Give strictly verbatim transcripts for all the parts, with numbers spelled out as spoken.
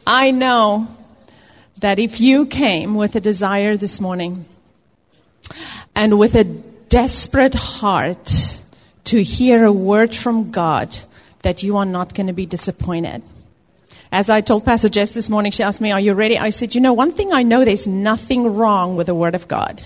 I know that if you came with a desire this morning and with a desperate heart to hear a word from God, that you are not going to be disappointed. As I told Pastor Jess this morning, she asked me, are you ready? I said, you know, one thing I know, there's nothing wrong with the Word of God.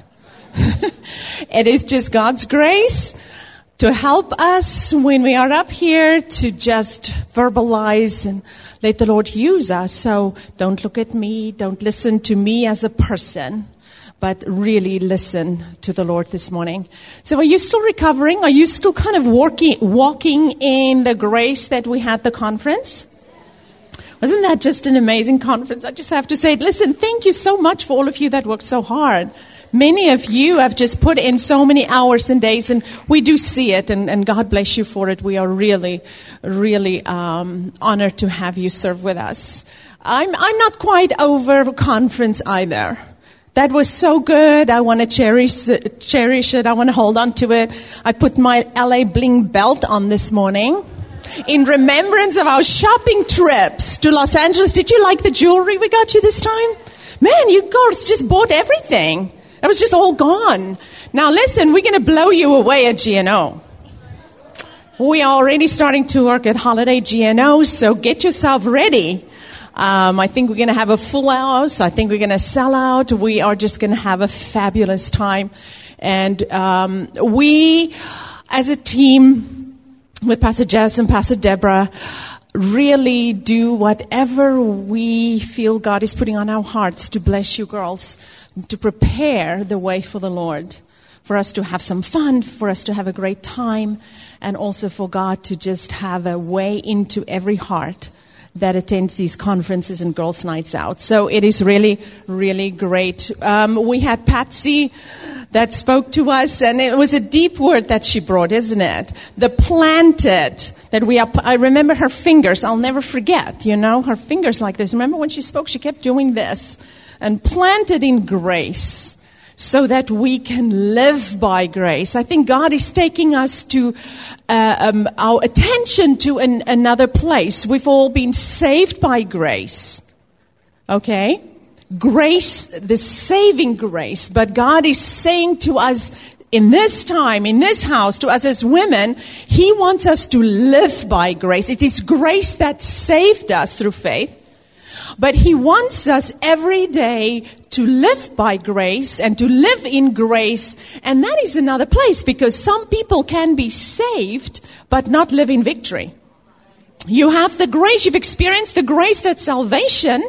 It is just God's grace to help us when we are up here to just verbalize and let the Lord use us. So don't look at me, don't listen to me as a person, but really listen to the Lord this morning. So are you still recovering? Are you still kind of walking, walking in the grace that we had the conference? Wasn't that just an amazing conference? I just have to say, listen, thank you so much for all of you that worked so hard. Many of you have just put in so many hours and days, and we do see it, and, and God bless you for it. We are really, really um, honored to have you serve with us. I'm, I'm not quite over conference either. That was so good. I want to cherish it, cherish it. I want to hold on to it. I put my L A Bling belt on this morning in remembrance of our shopping trips to Los Angeles. Did you like the jewelry we got you this time? Man, you girls just bought everything. It was just all gone. Now listen, we're going to blow you away at G N O. We are already starting to work at Holiday G N O, so get yourself ready. Um, I think we're going to have a full house. I think we're going to sell out. We are just going to have a fabulous time. And um, we, as a team, with Pastor Jess and Pastor Deborah, really do whatever we feel God is putting on our hearts to bless you girls, to prepare the way for the Lord, for us to have some fun, for us to have a great time, and also for God to just have a way into every heart that attends these conferences and girls' nights out. So it is really, really great. Um, we had Patsy that spoke to us, and it was a deep word that she brought, isn't it? The planted, that we are, I remember her fingers, I'll never forget, you know, her fingers like this. Remember when she spoke, she kept doing this. And planted in grace, so that we can live by grace. I think God is taking us to uh, um, our attention to an, another place. We've all been saved by grace. Okay? Grace, the saving grace. But God is saying to us in this time, in this house, to us as women, He wants us to live by grace. It is grace that saved us through faith. But He wants us every day to live by grace and to live in grace. And that is another place, because some people can be saved but not live in victory. You have the grace, you've experienced the grace that's salvation.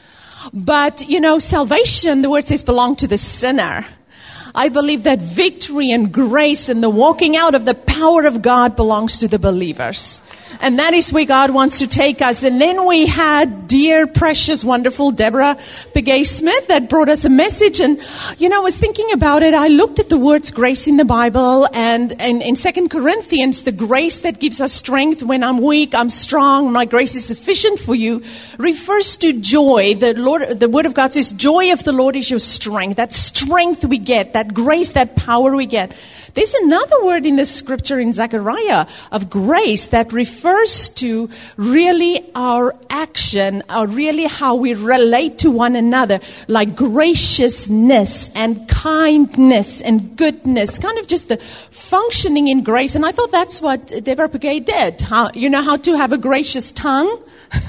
But, you know, salvation, the word says, belong to the sinner. I believe that victory and grace and the walking out of the power of God belongs to the believers. And that is where God wants to take us. And then we had dear, precious, wonderful Deborah Begay-Smith that brought us a message. And, you know, I was thinking about it. I looked at the words grace in the Bible. And, and in Second Corinthians, the grace that gives us strength when I'm weak, I'm strong, my grace is sufficient for you, refers to joy. The Lord, the Word of God says, joy of the Lord is your strength. That strength we get, that grace, that power we get. There's another word in the scripture in Zechariah of grace that refers to really our action, or really how we relate to one another, like graciousness and kindness and goodness, kind of just the functioning in grace. And I thought that's what Deborah Begay did. How, you know, how to have a gracious tongue.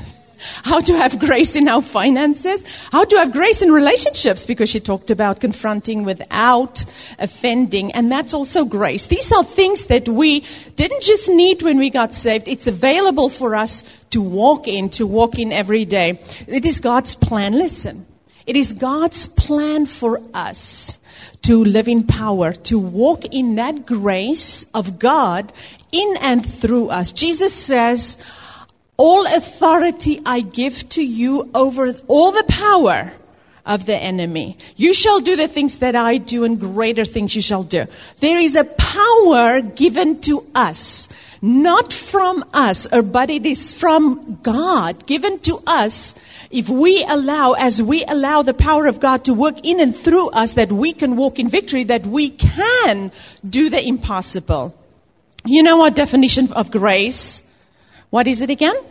How to have grace in our finances, how to have grace in relationships, because she talked about confronting without offending, and that's also grace. These are things that we didn't just need when we got saved. It's available for us to walk in, to walk in every day. It is God's plan. Listen, it is God's plan for us to live in power, to walk in that grace of God in and through us. Jesus says, all authority I give to you over all the power of the enemy. You shall do the things that I do, and greater things you shall do. There is a power given to us, not from us, or but it is from God, given to us. If we allow, as we allow the power of God to work in and through us, that we can walk in victory, that we can do the impossible. You know our definition of grace? What is it again?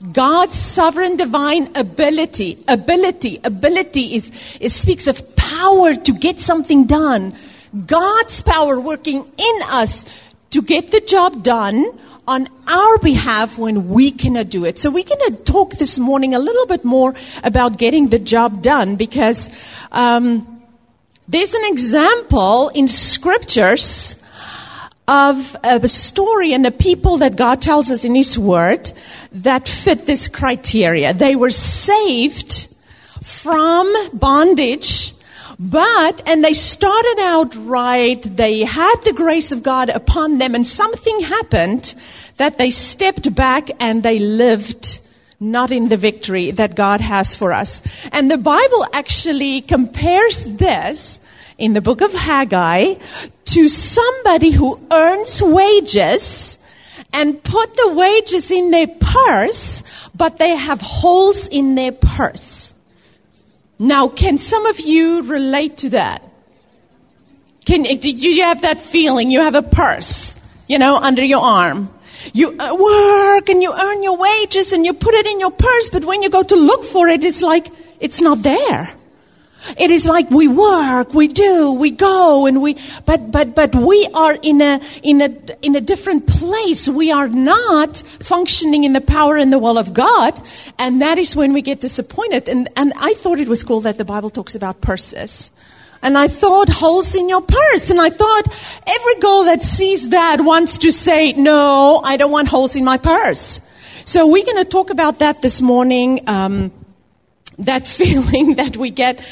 God's sovereign divine ability, ability, ability is, it speaks of power to get something done. God's power working in us to get the job done on our behalf when we cannot do it. So we're going to talk this morning a little bit more about getting the job done, because um, there's an example in scriptures of a story and a people that God tells us in His Word that fit this criteria. They were saved from bondage, but, and they started out right, they had the grace of God upon them, and something happened that they stepped back and they lived not in the victory that God has for us. And the Bible actually compares this in the book of Haggai to somebody who earns wages and put the wages in their purse, but they have holes in their purse. Now, can some of you relate to that? Can do you have that feeling? You have a purse, you know, under your arm. You work and you earn your wages and you put it in your purse, but when you go to look for it, it's like it's not there. It is like we work, we do, we go, and we, but, but, but we are in a, in a, in a different place. We are not functioning in the power and the will of God. And that is when we get disappointed. And, and I thought it was cool that the Bible talks about purses. And I thought holes in your purse. And I thought every girl that sees that wants to say, no, I don't want holes in my purse. So we're going to talk about that this morning. Um, that feeling that we get.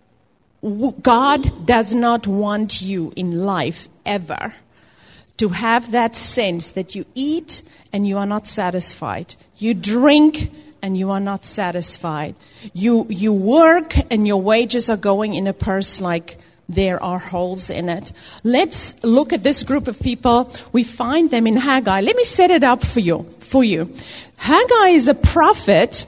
God does not want you in life ever to have that sense that you eat and you are not satisfied. You drink and you are not satisfied. You you work and your wages are going in a purse like there are holes in it. Let's look at this group of people. We find them in Haggai. Let me set it up for you. For you. Haggai is a prophet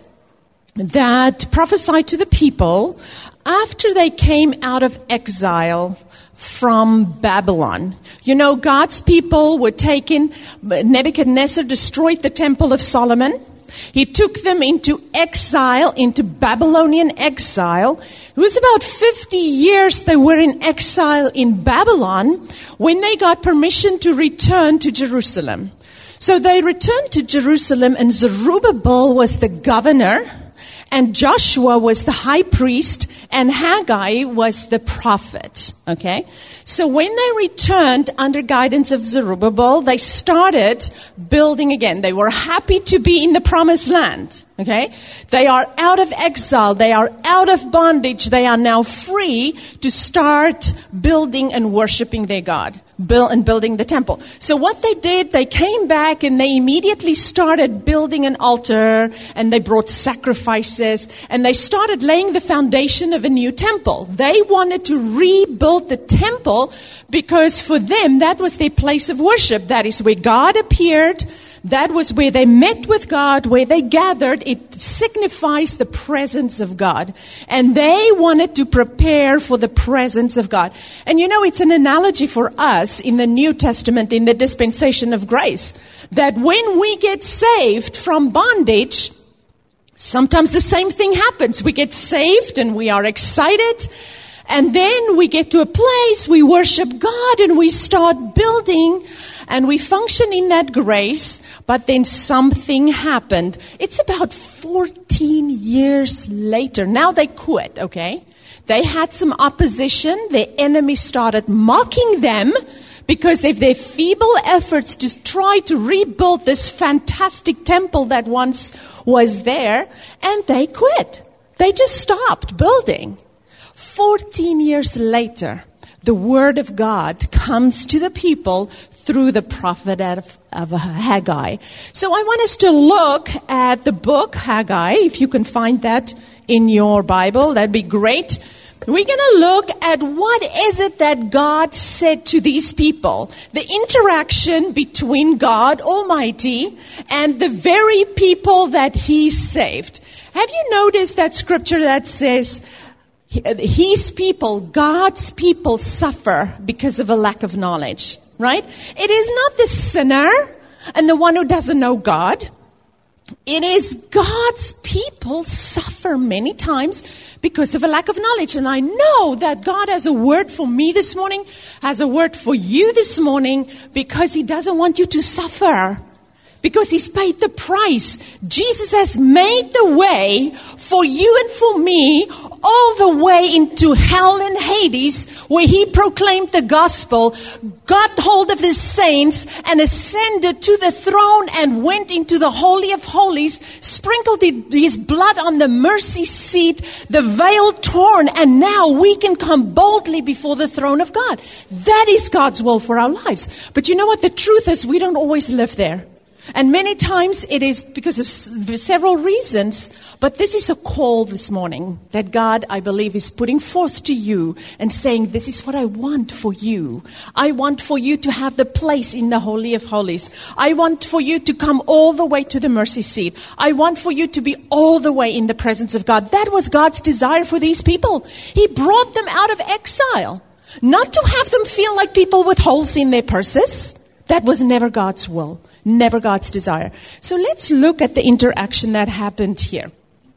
that prophesied to the people after they came out of exile from Babylon. You know, God's people were taken. Nebuchadnezzar destroyed the temple of Solomon. He took them into exile, into Babylonian exile. It was about fifty years they were in exile in Babylon when they got permission to return to Jerusalem. So they returned to Jerusalem, and Zerubbabel was the governor, and Joshua was the high priest, and Haggai was the prophet. Okay? So when they returned under guidance of Zerubbabel, they started building again. They were happy to be in the promised land. Okay? They are out of exile. They are out of bondage. They are now free to start building and worshiping their God. Build and building the temple. So what they did, they came back and they immediately started building an altar, and they brought sacrifices, and they started laying the foundation of a new temple. They wanted to rebuild the temple because for them that was their place of worship. That is where God appeared. That was where they met with God, where they gathered. It signifies the presence of God. And they wanted to prepare for the presence of God. And you know, it's an analogy for us in the New Testament, in the dispensation of grace, that when we get saved from bondage, sometimes the same thing happens. We get saved and we are excited. And then we get to a place, we worship God and we start building and we function in that grace, but then something happened. It's about fourteen years later. Now they quit, okay? They had some opposition. Their enemy started mocking them because of their feeble efforts to try to rebuild this fantastic temple that once was there, and they quit. They just stopped building. Fourteen years later, the word of God comes to the people through the prophet of, of Haggai. So I want us to look at the book Haggai. If you can find that in your Bible, that'd be great. We're going to look at what is it that God said to these people. The interaction between God Almighty and the very people that He saved. Have you noticed that scripture that says, His people, God's people, suffer because of a lack of knowledge, right? It is not the sinner and the one who doesn't know God. It is God's people suffer many times because of a lack of knowledge. And I know that God has a word for me this morning, has a word for you this morning, because He doesn't want you to suffer. Because He's paid the price. Jesus has made the way for you and for me all the way into hell and Hades, where He proclaimed the gospel, got hold of the saints and ascended to the throne and went into the Holy of Holies, sprinkled His blood on the mercy seat, the veil torn, and now we can come boldly before the throne of God. That is God's will for our lives. But you know what? The truth is, we don't always live there. And many times it is because of several reasons, but this is a call this morning that God, I believe, is putting forth to you and saying, this is what I want for you. I want for you to have the place in the Holy of Holies. I want for you to come all the way to the mercy seat. I want for you to be all the way in the presence of God. That was God's desire for these people. He brought them out of exile, not to have them feel like people with holes in their purses. That was never God's will. Never God's desire. So let's look at the interaction that happened here.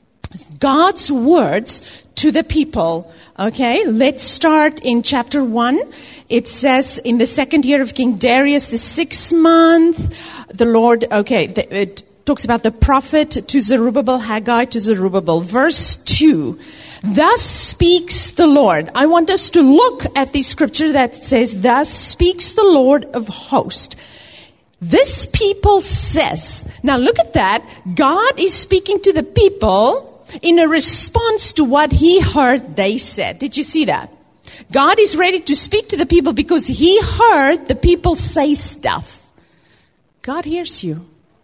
God's words to the people. Okay, let's start in chapter one. It says, in the second year of King Darius, the sixth month, the Lord, okay, the, it talks about the prophet to Zerubbabel, Haggai to Zerubbabel. Verse two. Thus speaks the Lord. I want us to look at the scripture that says, thus speaks the Lord of hosts. This people says, now look at that. God is speaking to the people in a response to what He heard they said. Did you see that? God is ready to speak to the people because He heard the people say stuff. God hears you.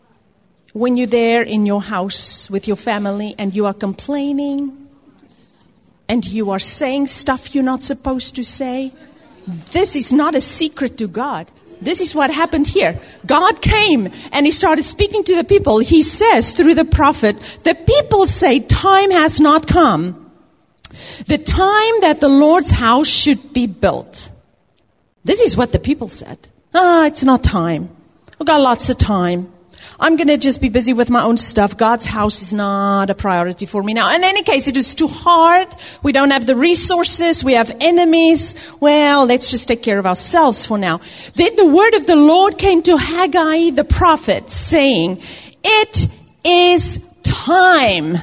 When you're there in your house with your family and you are complaining and you are saying stuff you're not supposed to say, this is not a secret to God. This is what happened here. God came and He started speaking to the people. He says through the prophet, the people say time has not come. The time that the Lord's house should be built. This is what the people said. Ah, it's not time. We've got lots of time. I'm going to just be busy with my own stuff. God's house is not a priority for me now. In any case, it is too hard. We don't have the resources. We have enemies. Well, let's just take care of ourselves for now. Then the word of the Lord came to Haggai the prophet, saying, it is time.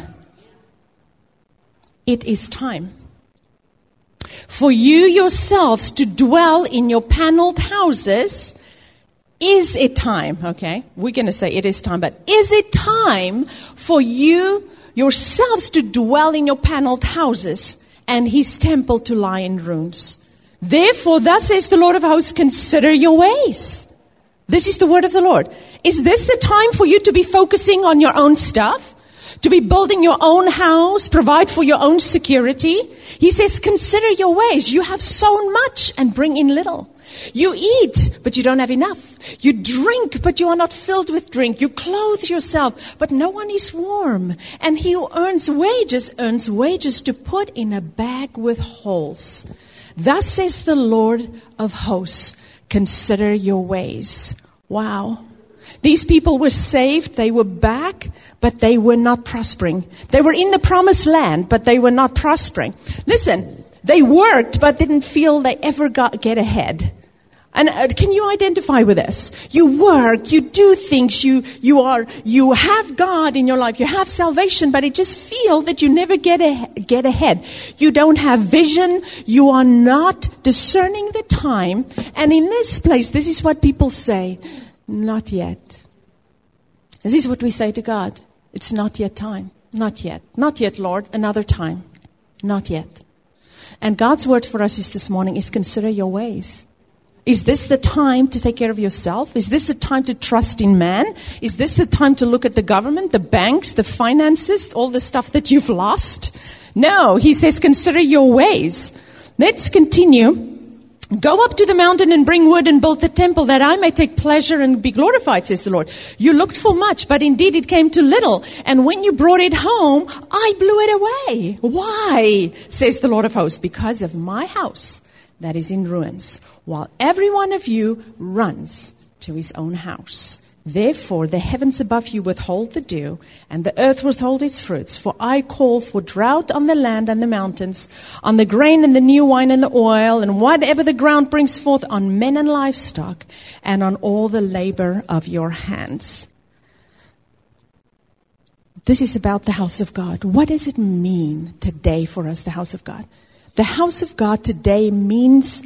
It is time for you yourselves to dwell in your paneled houses. Is it time? Okay, we're going to say it is time, but is it time for you yourselves to dwell in your paneled houses and His temple to lie in ruins? Therefore, thus says the Lord of hosts, consider your ways. This is the word of the Lord. Is this the time for you to be focusing on your own stuff? To be building your own house, provide for your own security? He says, consider your ways. You have sown much and bring in little. You eat, but you don't have enough. You drink, but you are not filled with drink. You clothe yourself, but no one is warm. And he who earns wages, earns wages to put in a bag with holes. Thus says the Lord of hosts, consider your ways. Wow. These people were saved, they were back, but they were not prospering. They were in the promised land, but they were not prospering. Listen, they worked, but didn't feel they ever got get ahead. And uh, can you identify with this? You work, you do things, you you are you have God in your life, you have salvation, but it just feel that you never get a, get ahead. You don't have vision, you are not discerning the time. And in this place, this is what people say, not yet. This is what we say to God. It's not yet time. Not yet. Not yet, Lord. Another time. Not yet. And God's word for us is this morning is consider your ways. Is this the time to take care of yourself? Is this the time to trust in man? Is this the time to look at the government, the banks, the finances, all the stuff that you've lost? No, he says, consider your ways. Let's continue. Go up to the mountain and bring wood and build the temple that I may take pleasure and be glorified, says the Lord. You looked for much, but indeed it came to little. And when you brought it home, I blew it away. Why, says the Lord of hosts? Because of my house that is in ruins, while every one of you runs to his own house. Therefore, the heavens above you withhold the dew, and the earth withhold its fruits. For I call for drought on the land and the mountains, on the grain and the new wine and the oil, and whatever the ground brings forth, on men and livestock, and on all the labor of your hands. This is about the house of God. What does it mean today for us, the house of God? The house of God today means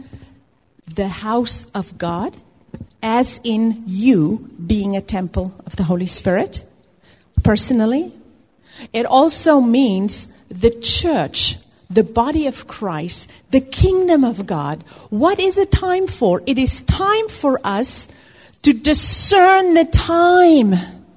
the house of God, as in you being a temple of the Holy Spirit, personally. It also means the church, the body of Christ, the kingdom of God. What is it time for? It is time for us to discern the time,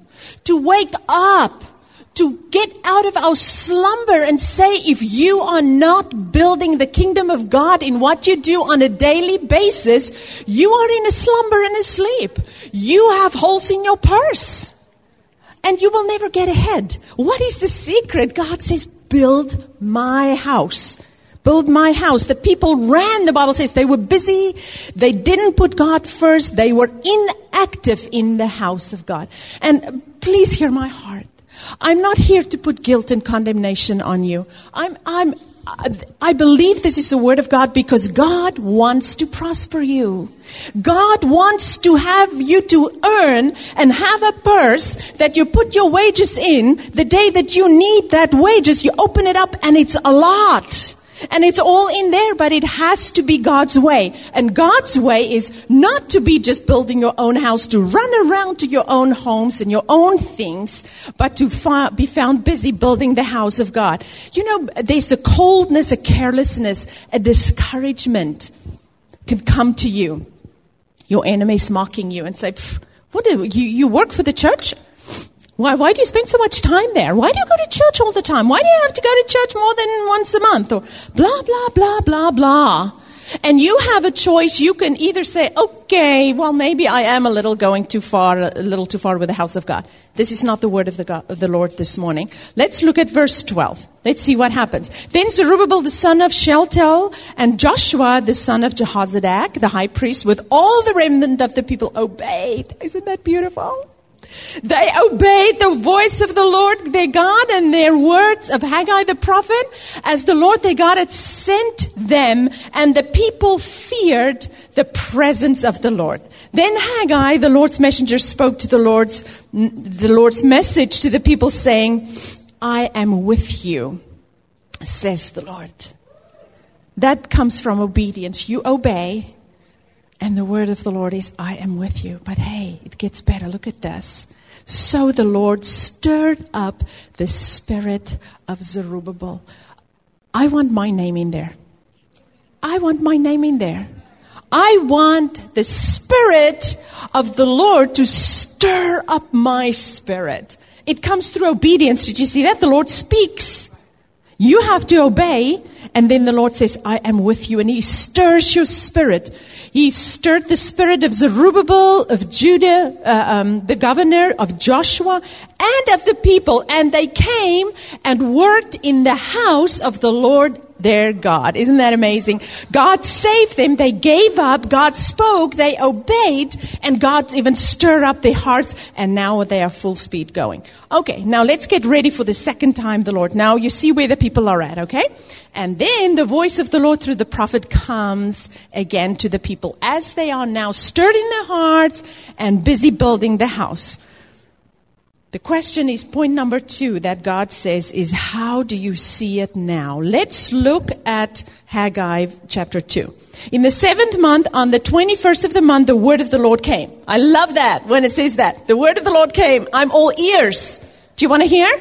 to wake up, to get out of our slumber and say, if you are not building the kingdom of God in what you do on a daily basis, you are in a slumber and asleep. You have holes in your purse and you will never get ahead. What is the secret? God says, build my house. Build my house. The people ran, the Bible says. They were busy. They didn't put God first. They were inactive in the house of God. And please hear my heart. I'm not here to put guilt and condemnation on you. I'm, I'm, I believe this is the word of God because God wants to prosper you. God wants to have you to earn and have a purse that you put your wages in. The day that you need that wages, you open it up and it's a lot. And it's all in there, but it has to be God's way. And God's way is not to be just building your own house, to run around to your own homes and your own things, but to fi- be found busy building the house of God. You know, there's a coldness, a carelessness, a discouragement can come to you. Your enemy's mocking you and say, what do you, you work for the church? Why, why do you spend so much time there? Why do you go to church all the time? Why do you have to go to church more than once a month? Or blah, blah, blah, blah, blah. And you have a choice. You can either say, okay, well, maybe I am a little going too far, a little too far with the house of God. This is not the word of the, God, of the Lord this morning. Let's look at verse twelve. Let's see what happens. Then Zerubbabel, the son of Shealtiel, and Joshua, the son of Jehozadak, the high priest, with all the remnant of the people obeyed. Isn't that beautiful? They obeyed the voice of the Lord their God and their words of Haggai the prophet as the Lord their God had sent them, and the people feared the presence of the Lord. Then Haggai, the Lord's messenger, spoke to the Lord's, the Lord's message to the people saying, I am with you, says the Lord. That comes from obedience. You obey. And the word of the Lord is, I am with you. But hey, it gets better. Look at this. So the Lord stirred up the spirit of Zerubbabel. I want my name in there. I want my name in there. I want the spirit of the Lord to stir up my spirit. It comes through obedience. Did you see that? The Lord speaks. You have to obey. And then the Lord says, I am with you. And He stirs your spirit. He stirred the spirit of Zerubbabel, of Judah, uh, um, the governor, of Joshua, and of the people. And they came and worked in the house of the Lord their God. Isn't that amazing? God saved them. They gave up. God spoke. They obeyed. And God even stirred up their hearts. And now they are full speed going. Okay, now let's get ready for the second time the Lord. Now you see where the people are at, okay? And then the voice of the Lord through the prophet comes again to the people as they are now stirred in their hearts and busy building the house. The question is, point number two that God says is, how do you see it now? Let's look at Haggai chapter two. In the seventh month, on the twenty-first of the month, the word of the Lord came. I love that when it says that. The word of the Lord came. I'm all ears. Do you want to hear?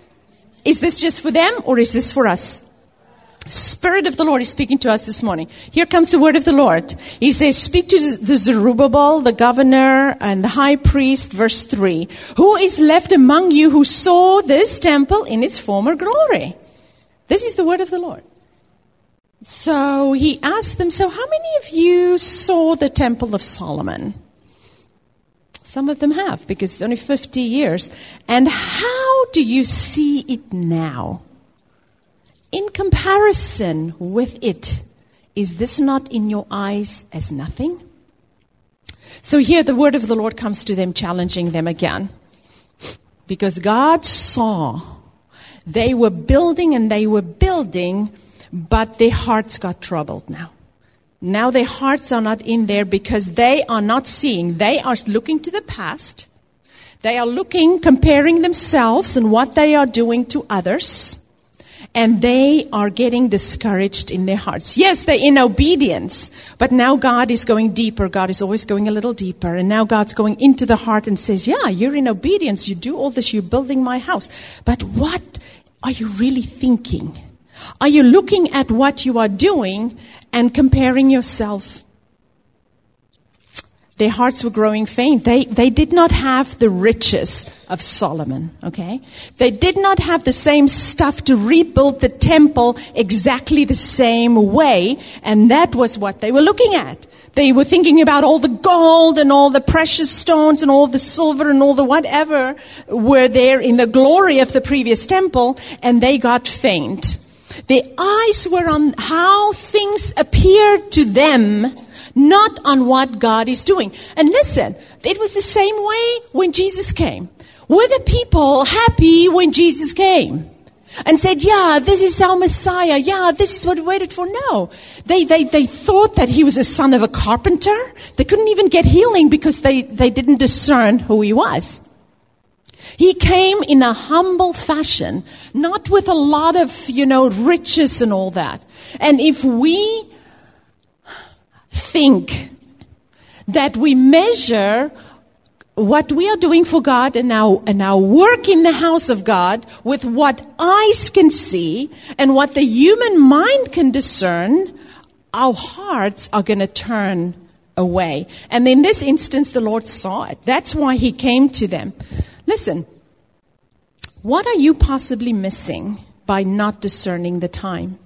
Is this just for them or is this for us? Spirit of the Lord is speaking to us this morning. Here comes the word of the Lord. He says, speak to the Zerubbabel, the governor, and the high priest, verse three. Who is left among you who saw this temple in its former glory? This is the word of the Lord. So he asked them, so how many of you saw the temple of Solomon? Some of them have, because it's only fifty years. And how do you see it now? In comparison with it, is this not in your eyes as nothing? So here the word of the Lord comes to them, challenging them again. Because God saw they were building and they were building, but their hearts got troubled now. Now their hearts are not in there because they are not seeing. They are looking to the past. They are looking, comparing themselves and what they are doing to others. And they are getting discouraged in their hearts. Yes, they're in obedience, but now God is going deeper. God is always going a little deeper. And now God's going into the heart and says, yeah, you're in obedience. You do all this. You're building my house. But what are you really thinking? Are you looking at what you are doing and comparing yourself? Their hearts were growing faint. They, they did not have the riches of Solomon, okay? They did not have the same stuff to rebuild the temple exactly the same way, and that was what they were looking at. They were thinking about all the gold and all the precious stones and all the silver and all the whatever were there in the glory of the previous temple, and they got faint. Their eyes were on how things appeared to them, not on what God is doing. And listen, it was the same way when Jesus came. Were the people happy when Jesus came? And said, yeah, this is our Messiah. Yeah, this is what we waited for. No. They, they, they thought that he was a son of a carpenter. They couldn't even get healing because they, they didn't discern who he was. He came in a humble fashion, not with a lot of, you know, riches and all that. And if we think that we measure what we are doing for God and our, and our work in the house of God with what eyes can see and what the human mind can discern, our hearts are going to turn away. And in this instance, the Lord saw it. That's why he came to them. Listen, what are you possibly missing by not discerning the time?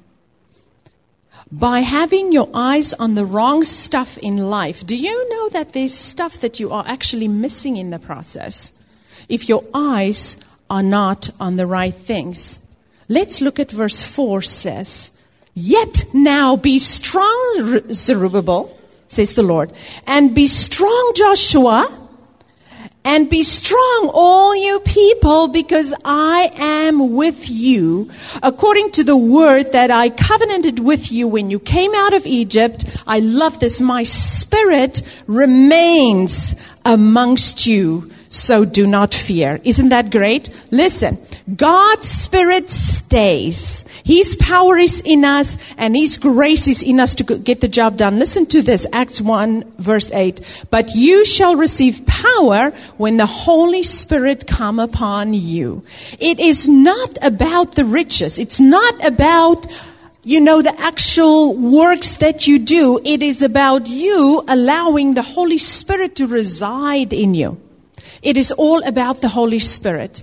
By having your eyes on the wrong stuff in life. Do you know that there's stuff that you are actually missing in the process if your eyes are not on the right things? Let's look at verse four says, yet now be strong, Zerubbabel, says the Lord, and be strong, Joshua, and be strong, all you people, because I am with you. According to the word that I covenanted with you when you came out of Egypt, I love this, my spirit remains amongst you, so do not fear. Isn't that great? Listen, God's spirit stays. His power is in us and his grace is in us to get the job done. Listen to this, Acts one verse eight. But you shall receive power when the Holy Spirit come upon you. It is not about the riches. It's not about, you know, the actual works that you do. It is about you allowing the Holy Spirit to reside in you. It is all about the Holy Spirit.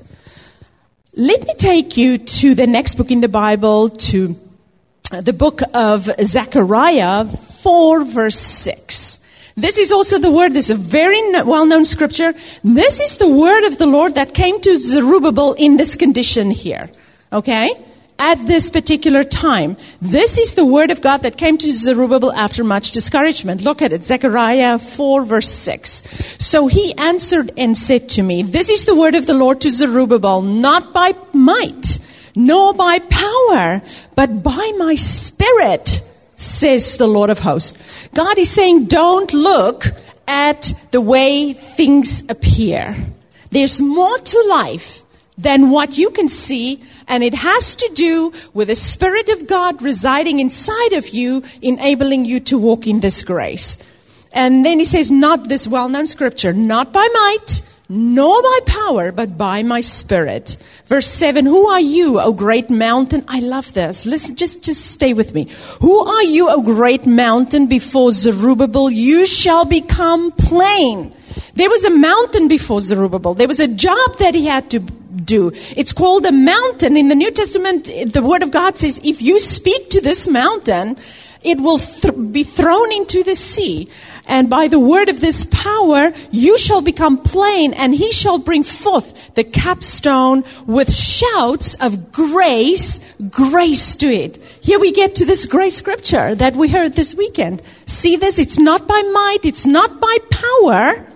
Let me take you to the next book in the Bible, to the book of Zechariah four verse six. This is also the word, this is a very well-known scripture. This is the word of the Lord that came to Zerubbabel in this condition here. Okay? At this particular time. This is the word of God that came to Zerubbabel after much discouragement. Look at it, Zechariah four verse six. So he answered and said to me, this is the word of the Lord to Zerubbabel, not by might, nor by power, but by my spirit, says the Lord of hosts. God is saying, don't look at the way things appear. There's more to life than what you can see, and it has to do with the Spirit of God residing inside of you, enabling you to walk in this grace. And then he says, not this well-known scripture, not by might, nor by power, but by my Spirit. Verse seven, who are you, O great mountain? I love this. Listen, just, just stay with me. Who are you, O great mountain? Before Zerubbabel, you shall become plain. There was a mountain before Zerubbabel. There was a job that he had to do. It's called a mountain. In the New Testament, the Word of God says, if you speak to this mountain, it will th- be thrown into the sea. And by the word of this power, you shall become plain, and he shall bring forth the capstone with shouts of grace, grace to it. Here we get to this great scripture that we heard this weekend. See this? It's not by might, it's not by power,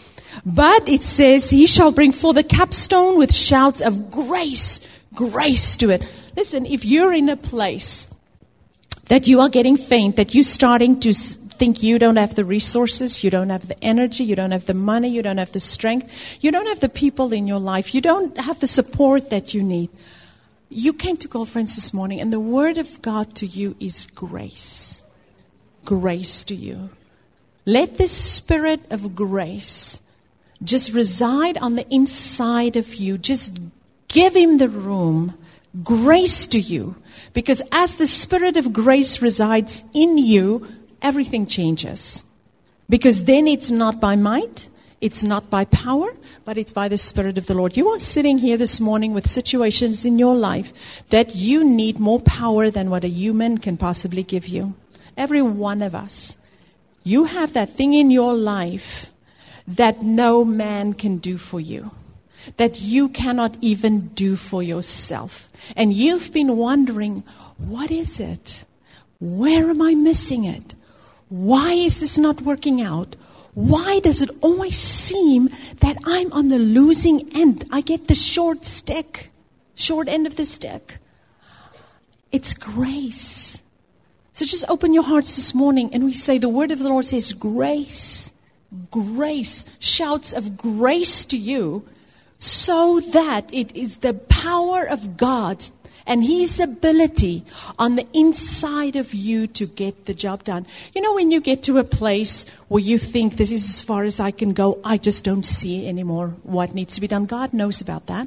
but it says he shall bring forth the capstone with shouts of grace, grace to it. Listen, if you're in a place that you are getting faint, that you're starting to think you don't have the resources, you don't have the energy, you don't have the money, you don't have the strength, you don't have the people in your life, you don't have the support that you need. You came to Girlfriends this morning, and the word of God to you is grace. Grace to you. Let this spirit of grace just reside on the inside of you. Just give him the room. Grace to you. Because as the spirit of grace resides in you, everything changes. Because then it's not by might, it's not by power, but it's by the Spirit of the Lord. You are sitting here this morning with situations in your life that you need more power than what a human can possibly give you. Every one of us. You have that thing in your life that no man can do for you, that you cannot even do for yourself. And you've been wondering, what is it? Where am I missing it? Why is this not working out? Why does it always seem that I'm on the losing end? I get the short stick, short end of the stick. It's grace. So just open your hearts this morning and we say, the word of the Lord says grace, grace, shouts of grace to you, so that it is the power of God and his ability on the inside of you to get the job done. You know, when you get to a place where you think this is as far as I can go, I just don't see anymore what needs to be done. God knows about that.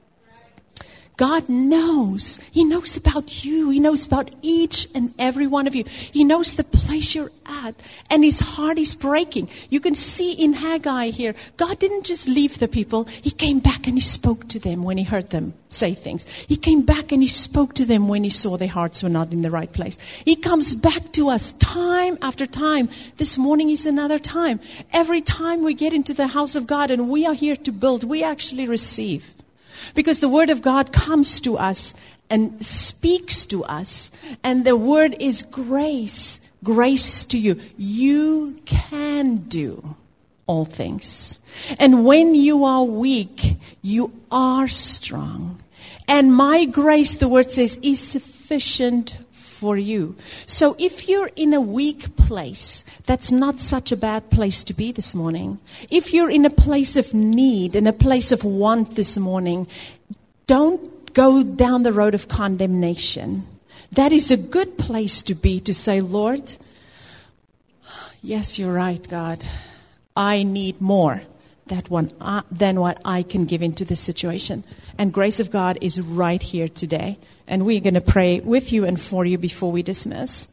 God knows. He knows about you. He knows about each and every one of you. He knows the place you're at. And his heart is breaking. You can see in Haggai here, God didn't just leave the people. He came back and he spoke to them when he heard them say things. He came back and he spoke to them when he saw their hearts were not in the right place. He comes back to us time after time. This morning is another time. Every time we get into the house of God and we are here to build, we actually receive. Because the word of God comes to us and speaks to us. And the word is grace. Grace to you. You can do all things. And when you are weak, you are strong. And my grace, the word says, is sufficient for you. So if you're in a weak place, that's not such a bad place to be this morning. If you're in a place of need, in a place of want this morning, don't go down the road of condemnation. That is a good place to be, to say, Lord, yes, you're right, God. I need more than what I can give into this situation. And grace of God is right here today. And we're going to pray with you and for you before we dismiss.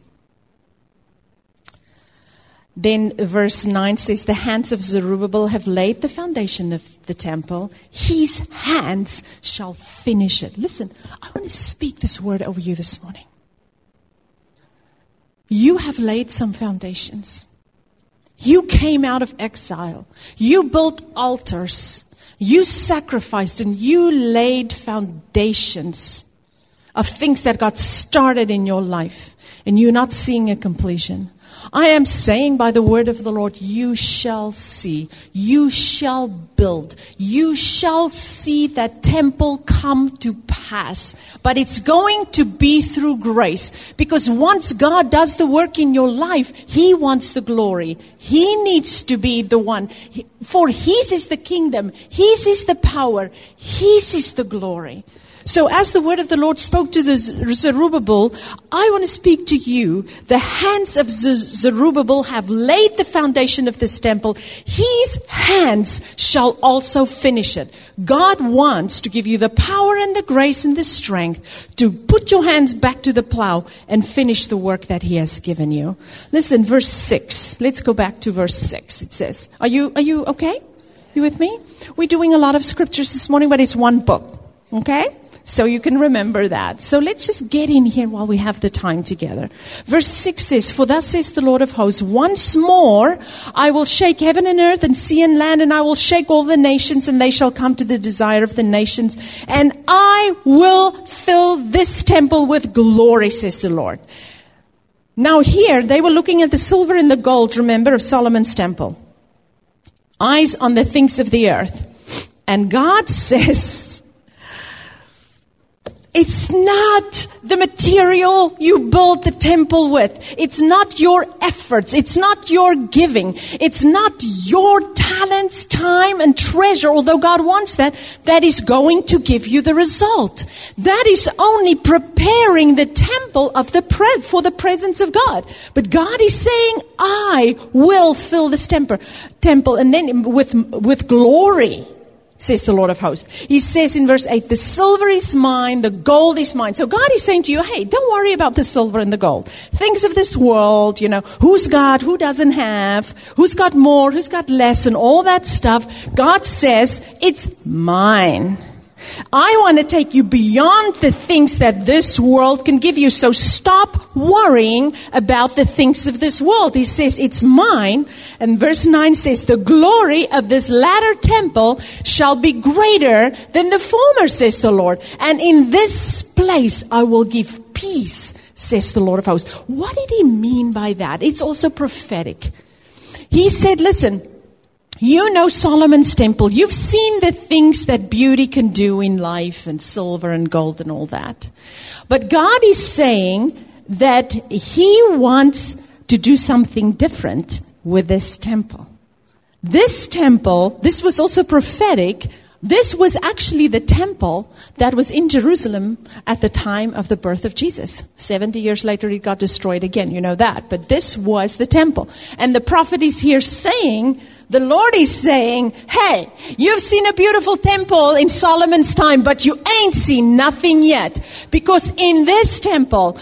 Then verse nine says, the hands of Zerubbabel have laid the foundation of the temple. His hands shall finish it. Listen, I want to speak this word over you this morning. You have laid some foundations. You came out of exile. You built altars. You sacrificed and you laid foundations of things that got started in your life, and you're not seeing a completion. I am saying by the word of the Lord, you shall see, you shall build, you shall see that temple come to pass. But it's going to be through grace, because once God does the work in your life, he wants the glory. He needs to be the one. For his is the kingdom, his is the power, his is the glory. So as the word of the Lord spoke to the Zerubbabel, I want to speak to you. The hands of Zerubbabel have laid the foundation of this temple. His hands shall also finish it. God wants to give you the power and the grace and the strength to put your hands back to the plow and finish the work that he has given you. Listen, verse six. Let's go back to verse six. It says, are you, are you okay? You with me? We're doing a lot of scriptures this morning, but it's one book. Okay? So you can remember that. So let's just get in here while we have the time together. Verse six says, "For thus says the Lord of hosts, once more I will shake heaven and earth and sea and land, and I will shake all the nations, and they shall come to the desire of the nations. And I will fill this temple with glory, says the Lord." Now here, they were looking at the silver and the gold, remember, of Solomon's temple. Eyes on the things of the earth. And God says, it's not the material you build the temple with. It's not your efforts. It's not your giving. It's not your talents, time, and treasure, although God wants that, that is going to give you the result. That is only preparing the temple of the pre- for the presence of God. But God is saying, I will fill this temple, temple and then with, with glory, says the Lord of hosts. He says in verse eight, the silver is mine, the gold is mine. So God is saying to you, hey, don't worry about the silver and the gold. Things of this world, you know, who's got, who doesn't have, who's got more, who's got less, and all that stuff. God says, it's mine. I want to take you beyond the things that this world can give you. So stop worrying about the things of this world. He says, it's mine. And verse nine says, the glory of this latter temple shall be greater than the former, says the Lord. And in this place I will give peace, says the Lord of hosts. What did he mean by that? It's also prophetic. He said, listen, you know Solomon's temple. You've seen the things that beauty can do in life and silver and gold and all that. But God is saying that he wants to do something different with this temple. This temple, this was also prophetic. This was actually the temple that was in Jerusalem at the time of the birth of Jesus. seventy years later, it got destroyed again. You know that. But this was the temple. And the prophet is here saying, the Lord is saying, hey, you've seen a beautiful temple in Solomon's time, but you ain't seen nothing yet. Because in this temple,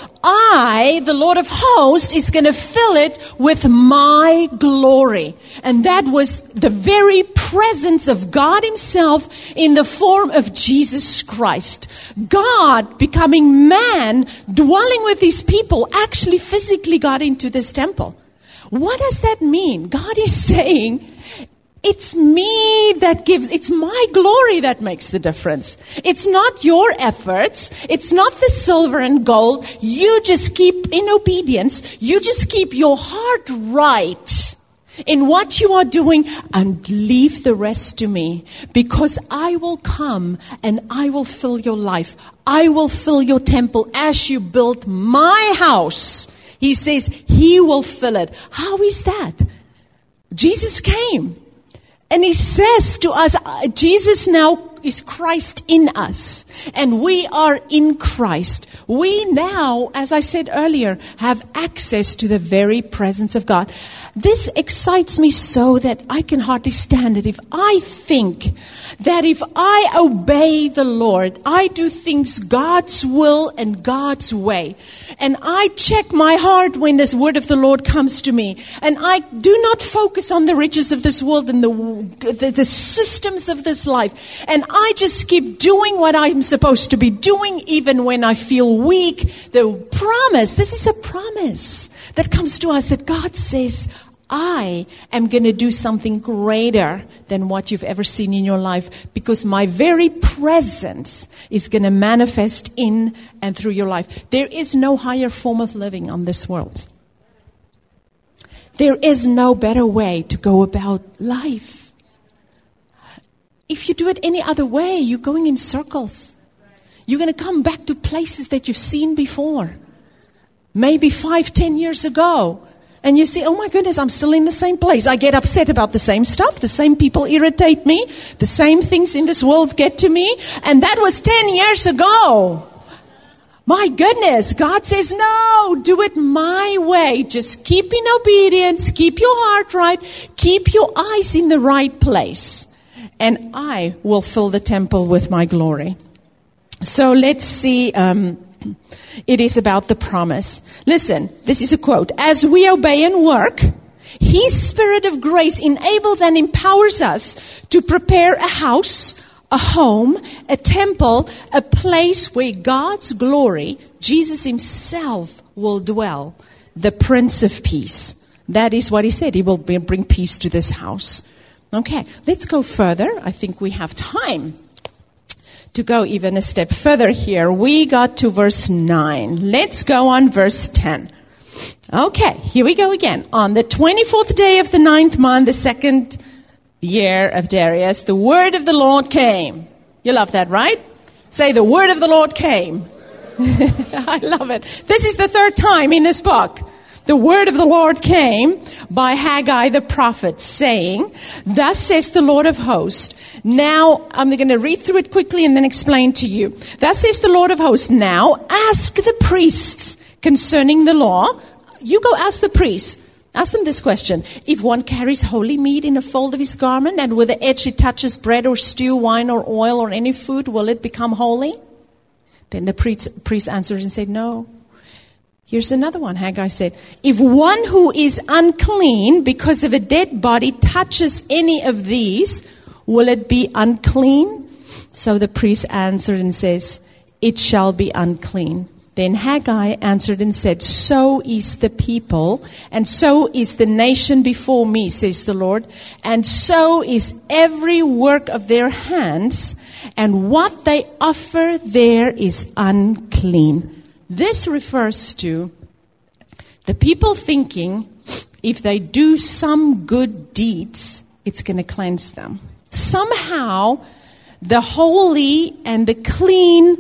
I, the Lord of hosts, is going to fill it with my glory. And that was the very presence of God himself in the form of Jesus Christ. God, becoming man, dwelling with his people, actually physically got into this temple. What does that mean? God is saying, it's me that gives, it's my glory that makes the difference. It's not your efforts. It's not the silver and gold. You just keep in obedience. You just keep your heart right in what you are doing and leave the rest to me, because I will come and I will fill your life. I will fill your temple as you build my house. He says he will fill it. How is that? Jesus came. And he says to us, Jesus now is Christ in us. And we are in Christ. We now, as I said earlier, have access to the very presence of God. This excites me so that I can hardly stand it. If I think that if I obey the Lord, I do things God's will and God's way, and I check my heart when this word of the Lord comes to me, and I do not focus on the riches of this world and the, the, the systems of this life, and I just keep doing what I'm supposed to be doing even when I feel weak, the promise, this is a promise that comes to us that God says, I am going to do something greater than what you've ever seen in your life, because my very presence is going to manifest in and through your life. There is no higher form of living on this world. There is no better way to go about life. If you do it any other way, you're going in circles. You're going to come back to places that you've seen before. Maybe five, ten years ago. And you say, oh my goodness, I'm still in the same place. I get upset about the same stuff. The same people irritate me. The same things in this world get to me. And that was ten years ago. My goodness, God says, no, do it my way. Just keep in obedience. Keep your heart right. Keep your eyes in the right place. And I will fill the temple with my glory. So let's see. Um, It is about the promise. Listen, this is a quote. As we obey and work, His Spirit of grace enables and empowers us to prepare a house, a home, a temple, a place where God's glory, Jesus himself, will dwell. The Prince of Peace. That is what he said. He will bring peace to this house. Okay, let's go further. I think we have time to go even a step further here. We got to verse nine. Let's go on verse ten. Okay, here we go again. On the twenty-fourth day of the ninth month, the second year of Darius, the word of the Lord came. You love that, right? Say, the word of the Lord came. I love it. This is the third time in this book. The word of the Lord came by Haggai the prophet, saying, thus says the Lord of hosts. Now, I'm going to read through it quickly and then explain to you. Thus says the Lord of hosts, now ask the priests concerning the law. You go ask the priests. Ask them this question. If one carries holy meat in a fold of his garment and with the edge it touches bread or stew, wine or oil or any food, will it become holy? Then the priest, priest answered and said, no. Here's another one. Haggai said, if one who is unclean because of a dead body touches any of these, will it be unclean? So the priest answered and says, it shall be unclean. Then Haggai answered and said, so is the people, and so is the nation before me, says the Lord, and so is every work of their hands, and what they offer there is unclean. This refers to the people thinking if they do some good deeds, it's going to cleanse them. Somehow, the holy and the clean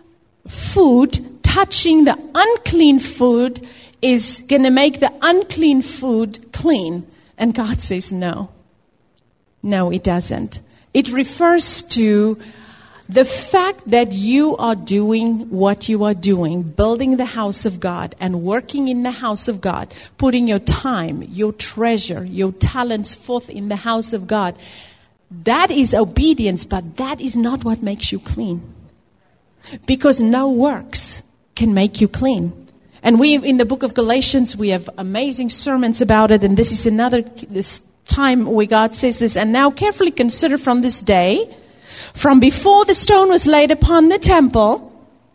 food touching the unclean food is going to make the unclean food clean. And God says no. No, it doesn't. It refers to the fact that you are doing what you are doing, building the house of God and working in the house of God, putting your time, your treasure, your talents forth in the house of God. That is obedience, but that is not what makes you clean. Because no works can make you clean. And we, in the book of Galatians, we have amazing sermons about it. And this is another this time where God says this. And now carefully consider from this day, from before the stone was laid upon the temple,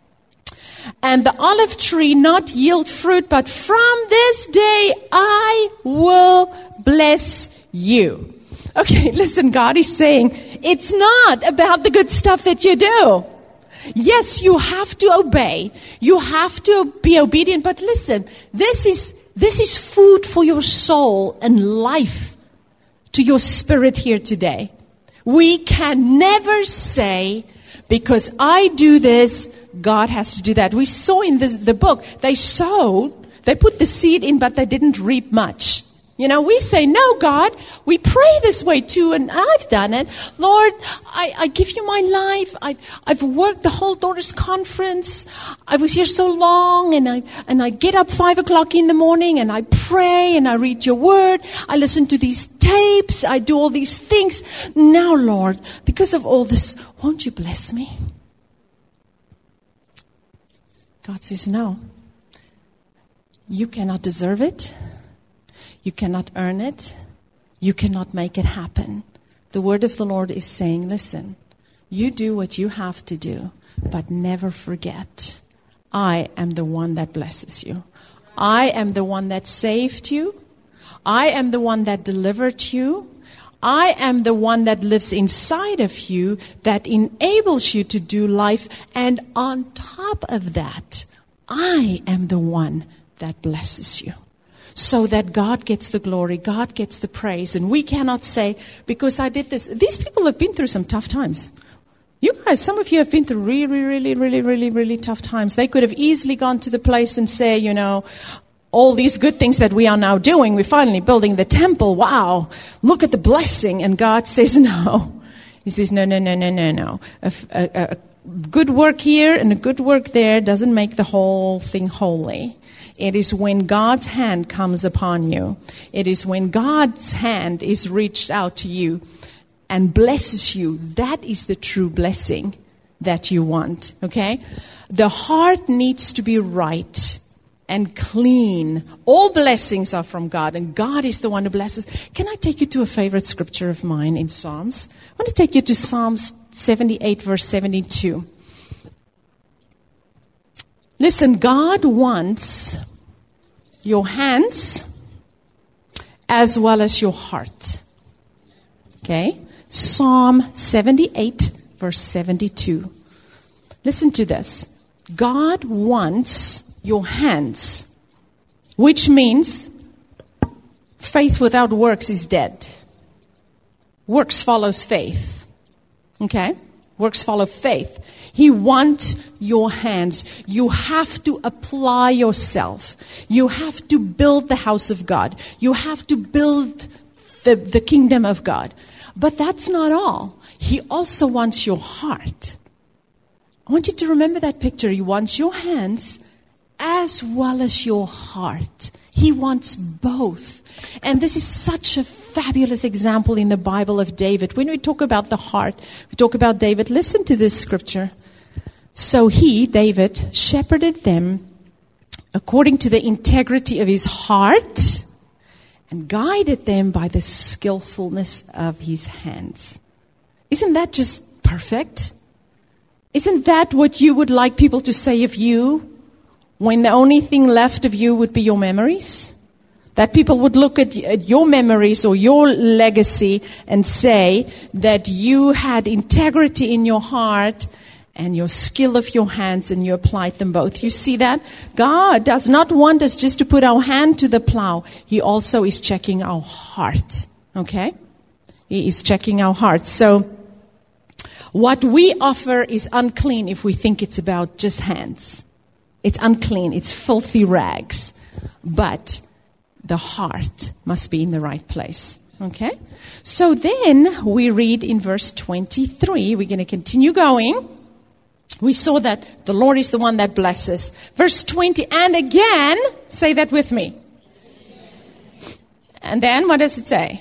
and the olive tree not yield fruit, but from this day I will bless you. Okay, listen, God is saying, it's not about the good stuff that you do. Yes, you have to obey. You have to be obedient. But listen, this is this is food for your soul and life to your spirit here today. We can never say, because I do this, God has to do that. We saw in this, the book, they sowed, they put the seed in, but they didn't reap much. You know, we say, no, God, we pray this way too, and I've done it. Lord, I, I give you my life. I've, I've worked the whole Daughters Conference. I was here so long, and I, and I get up five o'clock in the morning, and I pray, and I read your word. I listen to these tapes. I do all these things. Now, Lord, because of all this, won't you bless me? God says, no. You cannot deserve it. You cannot earn it. You cannot make it happen. The word of the Lord is saying, listen, you do what you have to do, but never forget, I am the one that blesses you. I am the one that saved you. I am the one that delivered you. I am the one that lives inside of you, that enables you to do life. And on top of that, I am the one that blesses you. So that God gets the glory, God gets the praise. And we cannot say, because I did this. These people have been through some tough times. You guys, some of you have been through really, really, really, really, really tough times. They could have easily gone to the place and say, you know, all these good things that we are now doing, we're finally building the temple. Wow, look at the blessing. And God says no. He says, no, no, no, no, no, no. A, a, a good work here and a good work there doesn't make the whole thing holy. It is when God's hand comes upon you. It is when God's hand is reached out to you and blesses you. That is the true blessing that you want. Okay? The heart needs to be right and clean. All blessings are from God, and God is the one who blesses. Can I take you to a favorite scripture of mine in Psalms? I want to take you to Psalms seventy-eight, verse seventy-two. Listen, God wants your hands as well as your heart. Okay? Psalm seventy-eight, verse seventy-two. Listen to this. God wants your hands, which means faith without works is dead. Works follows faith. Okay? Works follow faith. He wants your hands. You have to apply yourself. You have to build the house of God. You have to build the, the kingdom of God. But that's not all. He also wants your heart. I want you to remember that picture. He wants your hands as well as your heart. He wants both. And this is such a fabulous example in the Bible of David. When we talk about the heart, we talk about David. Listen to this scripture. So he, David, shepherded them according to the integrity of his heart and guided them by the skillfulness of his hands. Isn't that just perfect? Isn't that what you would like people to say of you when the only thing left of you would be your memories? That people would look at, at your memories or your legacy and say that you had integrity in your heart and your skill of your hands, and you applied them both. You see that? God does not want us just to put our hand to the plow. He also is checking our heart. Okay? He is checking our heart. So, what we offer is unclean if we think it's about just hands. It's unclean. It's filthy rags. But the heart must be in the right place. Okay? So then we read in verse twenty-three. We're going to continue going. We saw that the Lord is the one that blesses. Verse twenty, and again, say that with me. And then what does it say?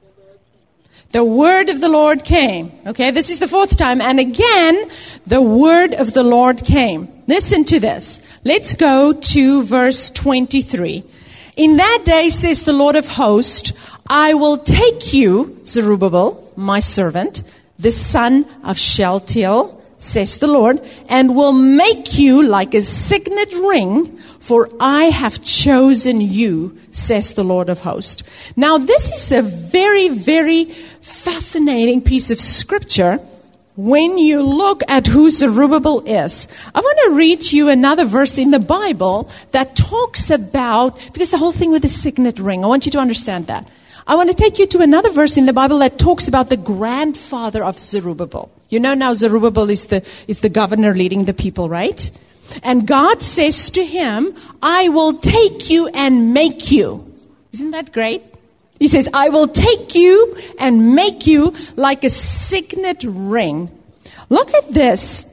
The word of the Lord came. Okay, this is the fourth time. And again, the word of the Lord came. Listen to this. Let's go to verse twenty-three. In that day, says the Lord of hosts, I will take you, Zerubbabel, my servant, the son of Shealtiel, says the Lord, and will make you like a signet ring, for I have chosen you, says the Lord of hosts. Now, this is a very, very fascinating piece of scripture when you look at who Zerubbabel is. I want to read to you another verse in the Bible that talks about, because the whole thing with the signet ring, I want you to understand that. I want to take you to another verse in the Bible that talks about the grandfather of Zerubbabel. You know now Zerubbabel is the, is the governor leading the people, right? And God says to him, I will take you and make you. Isn't that great? He says, I will take you and make you like a signet ring. Look at this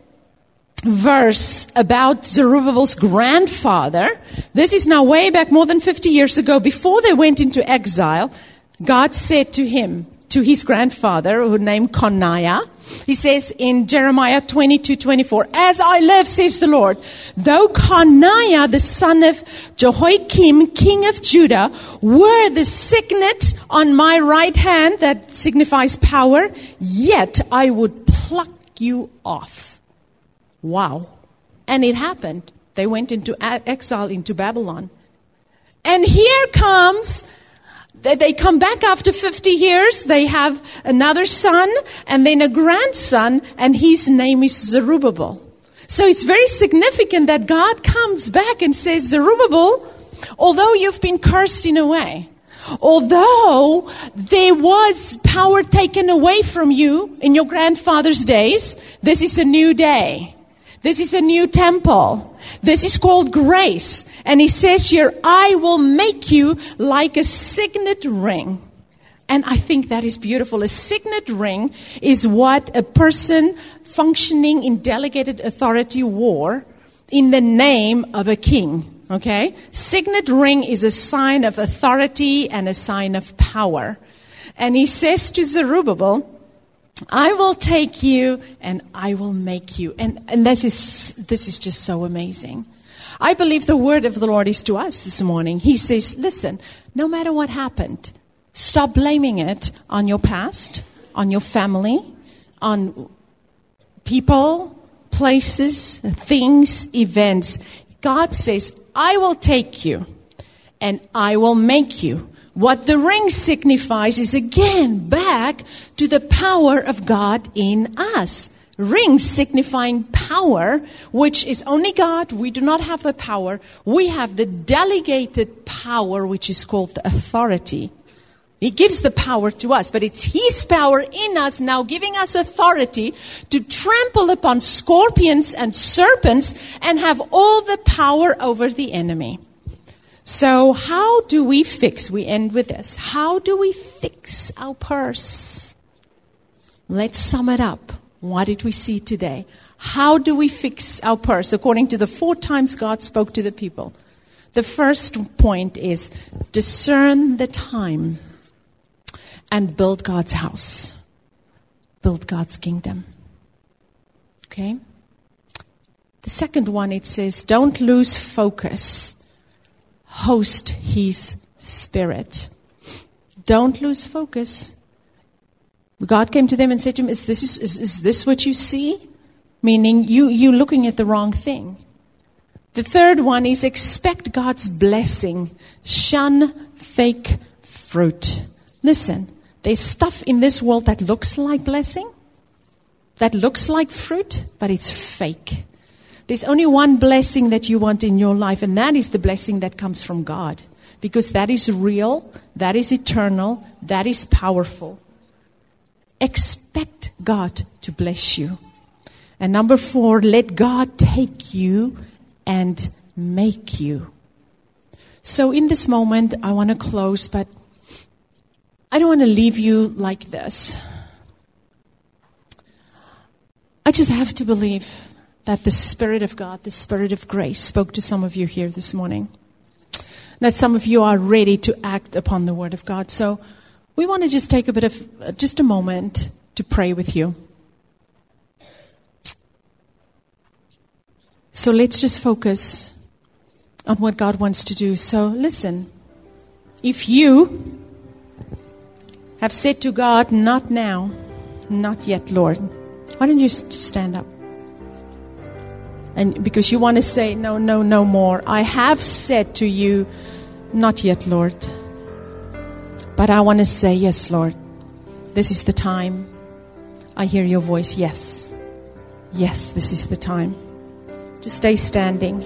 verse about Zerubbabel's grandfather. This is now way back more than fifty years ago. Before they went into exile, God said to him, to his grandfather, who named Coniah, he says in Jeremiah twenty-two twenty-four, as I live, says the Lord, though Coniah, the son of Jehoiakim, king of Judah, were the signet on my right hand, that signifies power, yet I would pluck you off. Wow. And it happened. They went into exile into Babylon. And here comes... They come back after fifty years. They have another son and then a grandson, and his name is Zerubbabel. So it's very significant that God comes back and says, Zerubbabel, although you've been cursed in a way, although there was power taken away from you in your grandfather's days, this is a new day. This is a new temple. This is called grace. And he says here, I will make you like a signet ring. And I think that is beautiful. A signet ring is what a person functioning in delegated authority wore in the name of a king. Okay? Signet ring is a sign of authority and a sign of power. And he says to Zerubbabel, I will take you and I will make you. And, and that is, this is just so amazing. I believe the word of the Lord is to us this morning. He says, listen, no matter what happened, stop blaming it on your past, on your family, on people, places, things, events. God says, I will take you and I will make you. What the ring signifies is again back to the power of God in us. Rings signifying power, which is only God. We do not have the power. We have the delegated power, which is called the authority. He gives the power to us, but it's His power in us now giving us authority to trample upon scorpions and serpents and have all the power over the enemy. So how do we fix, we end with this, how do we fix our purse? Let's sum it up. What did we see today? How do we fix our purse according to the four times God spoke to the people? The first point is discern the time and build God's house. Build God's kingdom. Okay? The second one, it says, don't lose focus. Host His Spirit. Don't lose focus. God came to them and said to him, is this, is, is this what you see? Meaning you, you're looking at the wrong thing. The third one is expect God's blessing. Shun fake fruit. Listen, there's stuff in this world that looks like blessing, that looks like fruit, but it's fake. There's only one blessing that you want in your life, and that is the blessing that comes from God. Because that is real, that is eternal, that is powerful. Expect God to bless you. And number four, let God take you and make you. So in this moment, I want to close, but I don't want to leave you like this. I just have to believe that the Spirit of God, the Spirit of grace, spoke to some of you here this morning. That some of you are ready to act upon the Word of God. So we want to just take a bit of, uh, just a moment to pray with you. So let's just focus on what God wants to do. So listen, if you have said to God, not now, not yet, Lord, why don't you stand up? And because you want to say, no, no, no more. I have said to you, not yet, Lord. But I want to say, yes, Lord. This is the time. I hear your voice. Yes. Yes, this is the time. Just stay standing.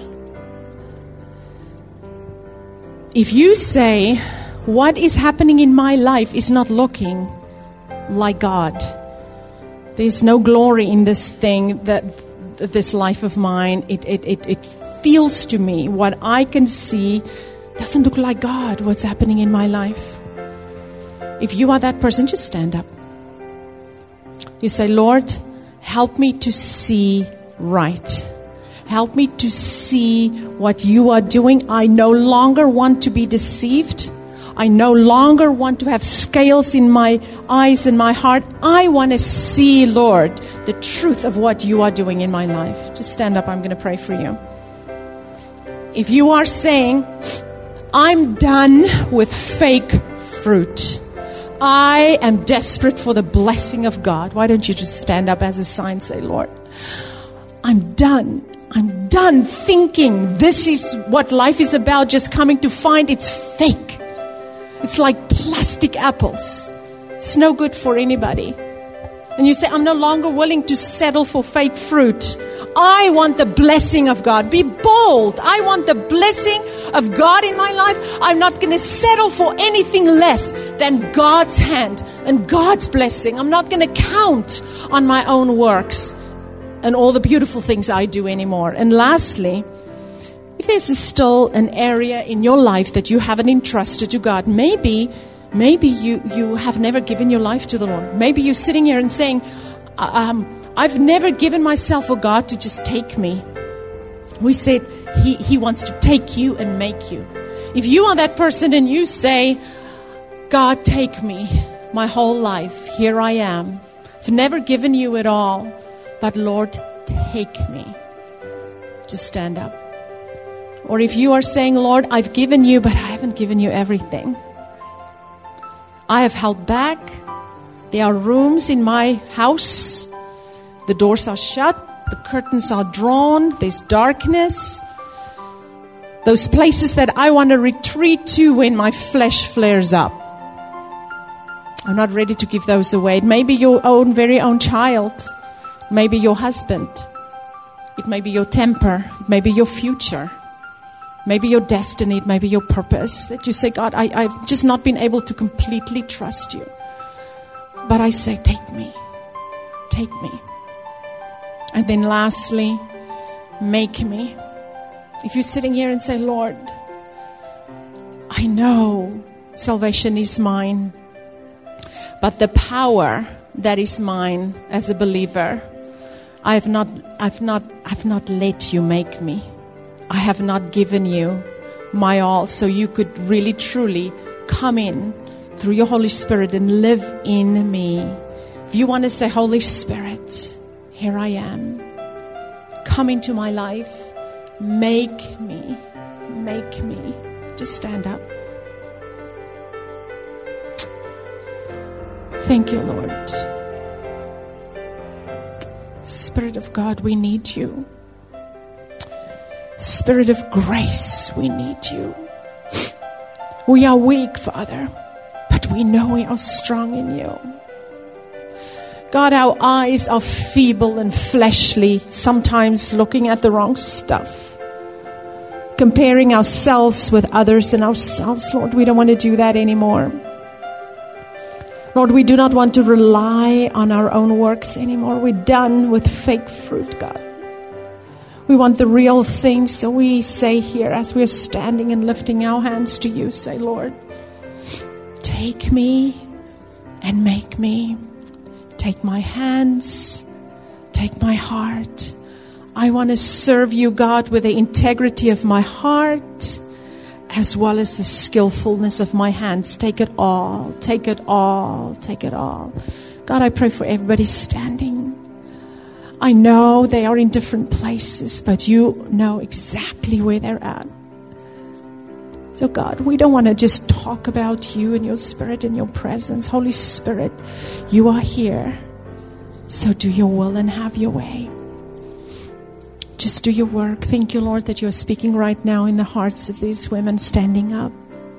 If you say, what is happening in my life is not looking like God. There's no glory in this thing, that this life of mine. It, it, it, it feels to me, what I can see doesn't look like God, what's happening in my life. If you are that person, just stand up. You say, Lord, help me to see right. Help me to see what you are doing. I no longer want to be deceived. I no longer want to have scales in my eyes and my heart. I want to see, Lord, the truth of what you are doing in my life. Just stand up. I'm going to pray for you. If you are saying, I'm done with fake fruit. I am desperate for the blessing of God. Why don't you just stand up as a sign, say, Lord, I'm done. I'm done thinking this is what life is about, just coming to find it's fake. It's like plastic apples. It's no good for anybody. And you say, I'm no longer willing to settle for fake fruit. I want the blessing of God. Be bold. I want the blessing of God in my life. I'm not going to settle for anything less than God's hand and God's blessing. I'm not going to count on my own works and all the beautiful things I do anymore. And lastly, if there's still an area in your life that you haven't entrusted to God, maybe, maybe you, you have never given your life to the Lord. Maybe you're sitting here and saying, um, I've never given myself for God to just take me. We said he, he wants to take you and make you. If you are that person and you say, God, take me, my whole life, here I am. I've never given you it all, but Lord, take me. Just stand up. Or if you are saying, Lord, I've given you, but I haven't given you everything. I have held back. There are rooms in my house. The doors are shut. The curtains are drawn. There's darkness. Those places that I want to retreat to when my flesh flares up. I'm not ready to give those away. It may be your own very own child. It may be your husband. It may be your temper. It may be your future. Maybe your destiny, it may be your purpose. That you say, God, I, I've just not been able to completely trust you. But I say, take me. Take me. And then lastly, make me. If you're sitting here and say, Lord, I know salvation is mine. But the power that is mine as a believer, I have not, I've not, I've not let you make me. I have not given you my all, so you could really, truly come in through your Holy Spirit and live in me. If you want to say, Holy Spirit, here I am. Come into my life. Make me. Make me. Just stand up. Thank you, Lord. Spirit of God, we need you. Spirit of grace, we need you. We are weak, Father, but we know we are strong in you. God, our eyes are feeble and fleshly, sometimes looking at the wrong stuff, comparing ourselves with others and ourselves. Lord, we don't want to do that anymore. Lord, we do not want to rely on our own works anymore. We're done with fake fruit, God. We want the real thing, so we say here as we're standing and lifting our hands to you, say, Lord, take me and make me. Take my hands, take my heart. I want to serve you, God, with the integrity of my heart as well as the skillfulness of my hands. Take it all, take it all, take it all. God, I pray for everybody standing. I know they are in different places, but you know exactly where they're at. So God, we don't want to just talk about you and your Spirit and your presence. Holy Spirit, you are here. So do your will and have your way. Just do your work. Thank you, Lord, that you're speaking right now in the hearts of these women standing up.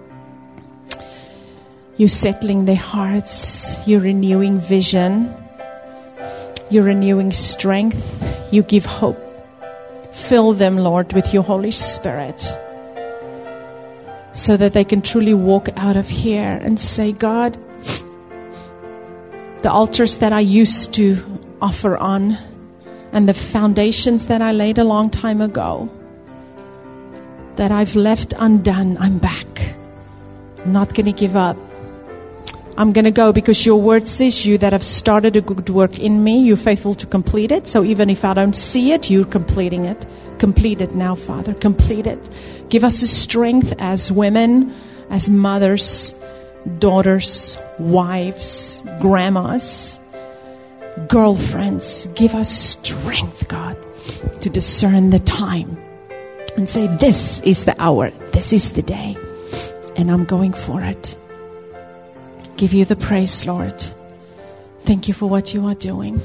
You're settling their hearts. You're renewing vision. You're renewing strength. You give hope. Fill them, Lord, with your Holy Spirit so that they can truly walk out of here and say, God, the altars that I used to offer on and the foundations that I laid a long time ago that I've left undone, I'm back. I'm not going to give up. I'm going to go because your word says you that have started a good work in me, you're faithful to complete it. So even if I don't see it, you're completing it. Complete it now, Father. Complete it. Give us the strength as women, as mothers, daughters, wives, grandmas, girlfriends. Give us strength, God, to discern the time and say, this is the hour. This is the day. And I'm going for it. Give you the praise, Lord. Thank you for what you are doing.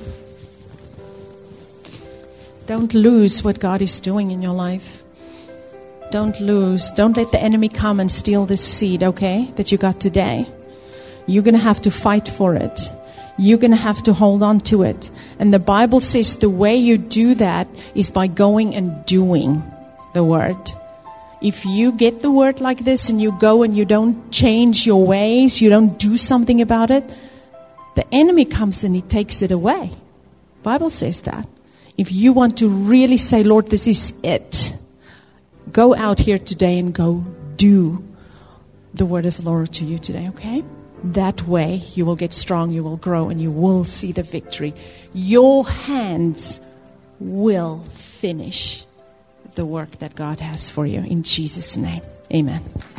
Don't lose what God is doing in your life. Don't lose. Don't let the enemy come and steal this seed, okay, that you got today. You're going to have to fight for it. You're going to have to hold on to it. And the Bible says the way you do that is by going and doing the word. If you get the word like this and you go and you don't change your ways, you don't do something about it, the enemy comes and he takes it away. The Bible says that. If you want to really say, Lord, this is it, go out here today and go do the word of the Lord to you today, okay? That way you will get strong, you will grow, and you will see the victory. Your hands will finish the work that God has for you. In Jesus' name, amen.